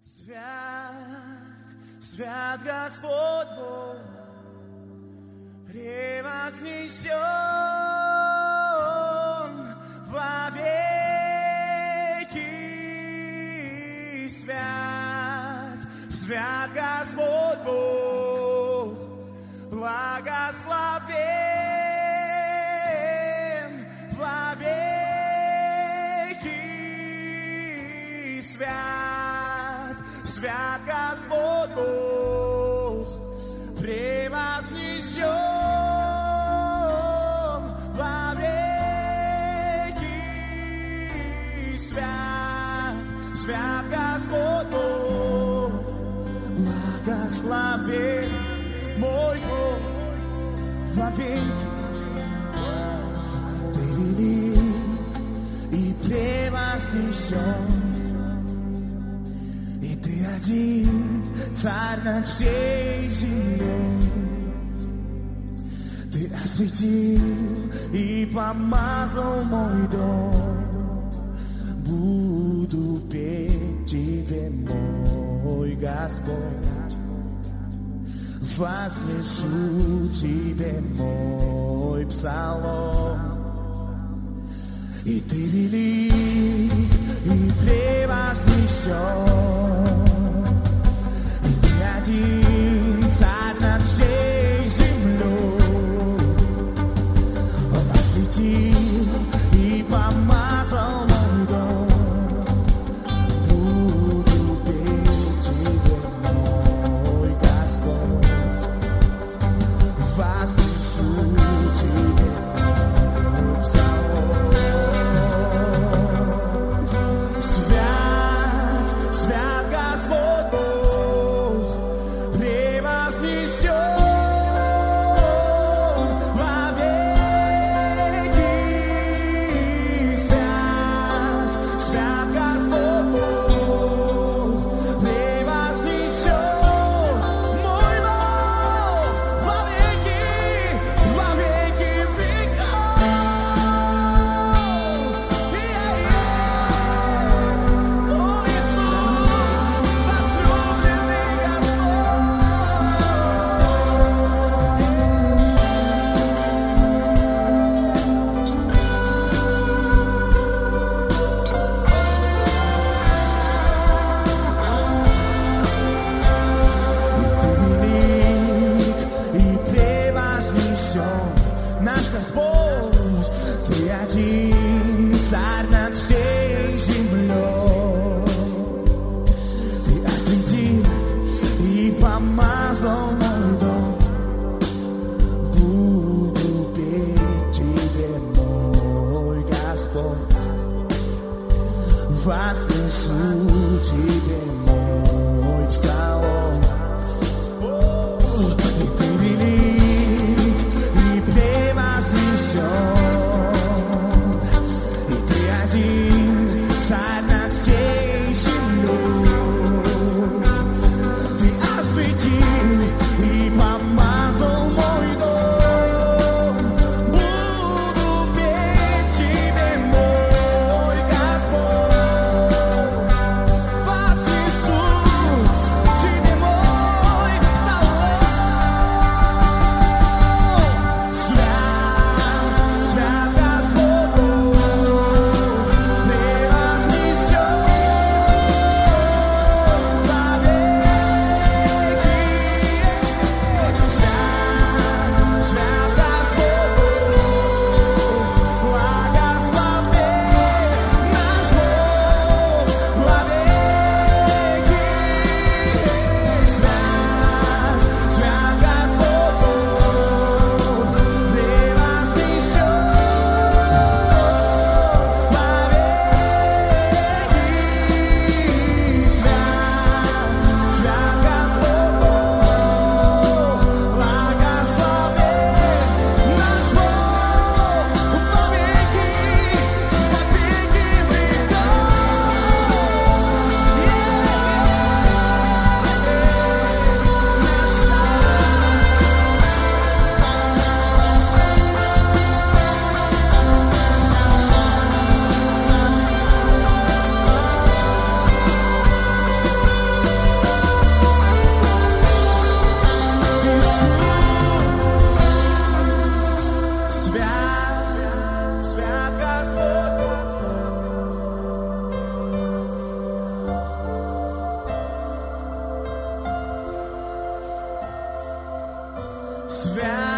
Свят, свят Господь Бог, превознесен вовеки. Свят, свят Господь Бог, благословен вовеки. Свят, свят Господь Бог, превознесен вовеки. Свят, свят Господь Бог, благословен мой Бог вовеки. Ты велик и превознесен, и Ты один царь над всей землей. Ты осветил и помазал мой дом. Буду петь Тебе, мой Господь, вознесу Тебе мой псалом. И Ты велик и превознесен, и Ты один царь над всей землей. Он осветил и помазал мой дом. Буду петь Тебе, мой Господь, вознесу Тебе мой псалом. Свят, свят Господь Бог, превознесен вовеки. Свят, свят Господь Бог, превознесен мой Бог вовеки, вовеки веков. Мой Иисус, возлюбленный Ты велик и превознесен, наш Господь, Ты один царь над всей землей. Ты осветил и помазал мой дом. Буду петь Тебе, мой Господь, вознесу Тебе мой псалом. И Ты велик и превознесен, и Ты один царь над всей землей. Ты осветил и помазал мой дом. Буду петь Тебе, мой Господь, свят.